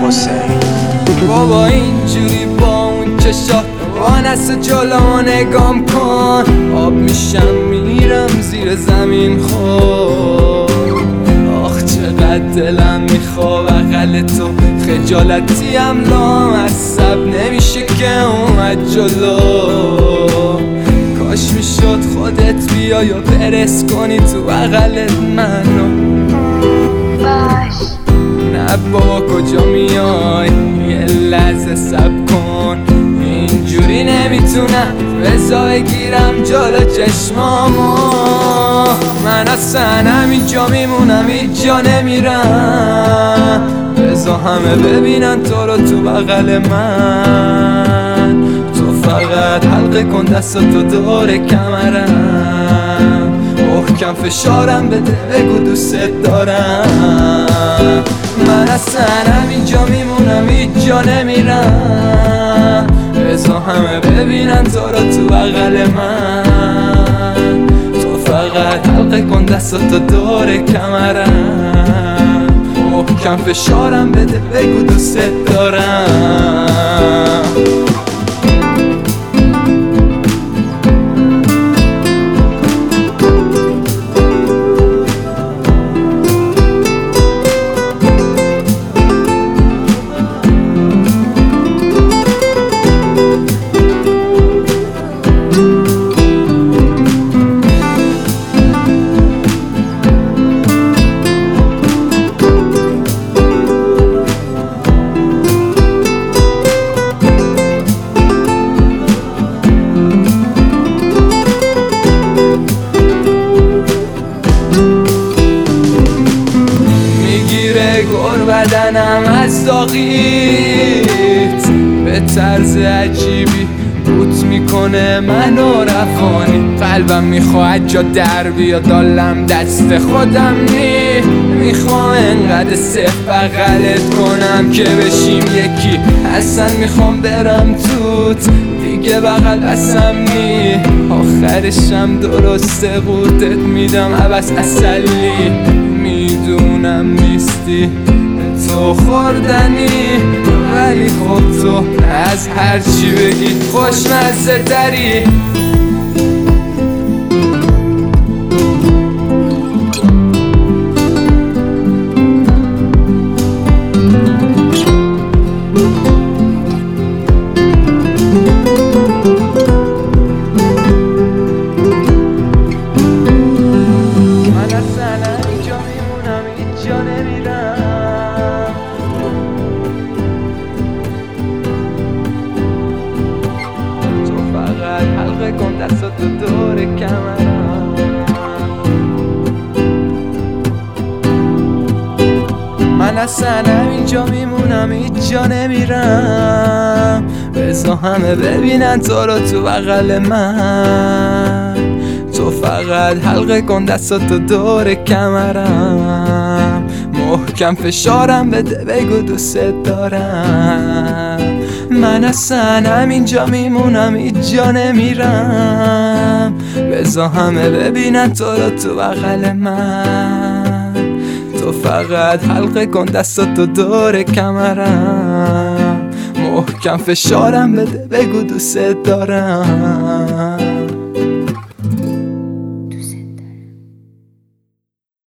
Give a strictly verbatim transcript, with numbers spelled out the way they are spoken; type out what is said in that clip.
حسین. بابا اینجوری با اون چشات وانست جلو نگام کن، آب میشم میرم زیر زمین خود. آخ چقدر دلم میخواد بغل تو، خجالتیم لامصب نمیشه که اومد جلو. کاش میشد خودت بیای و برس کنی تو بغلت منو. باش نه بابا کجا میای، یه لحظه صبر کن، اینجوری نمیتونم بزا بگیرم جلو چشمامو. من اصلا همینجا میمونم اینجا نمیرم، بزا همه ببینن تو رو تو بغل من. تو فقط حلقه کن دستاتو دور کمرم، محکم فشارم بده بگو دوست دارم. من اصلا همینجا میمونم اینجا نمیرم، بزا همه ببینن تو رو تو بغل من. تو فقط حلقه کن دستاتو دور کمرم، محکم فشارم بده بگو دوست دارم. گر بدنم از داغیت، به طرز عجیبی بوت میکنه منو رفانی. قلبم میخواد جا در بیاد دالم دست خودم نی، میخوام انقدر صف بغلت کنم که بشیم یکی. اصلا میخوام برم توت دیگه بغل بسم نی، آخرشم درسته قورتت میدم عبس اصلی. میدونم نیستی تو خوردنی، ولی خب تو از هر چی بگی خوشمزه تری. حلقه کن دستاتو دور کمرم، من اصلا همینجا میمونم اینجا نمیرم، بزا همه ببینن تو رو تو بغل من. تو فقط حلقه کن دستاتو دور کمرم، محکم فشارم بده بگو دوست دارم. من اصلا همینجا میمونم اینجا نمیرم، بزا همه ببینن تو رو تو بغل من. تو فقط حلقه کن دستاتو دور کمرم، محکم فشارم بده بگو دوست دارم.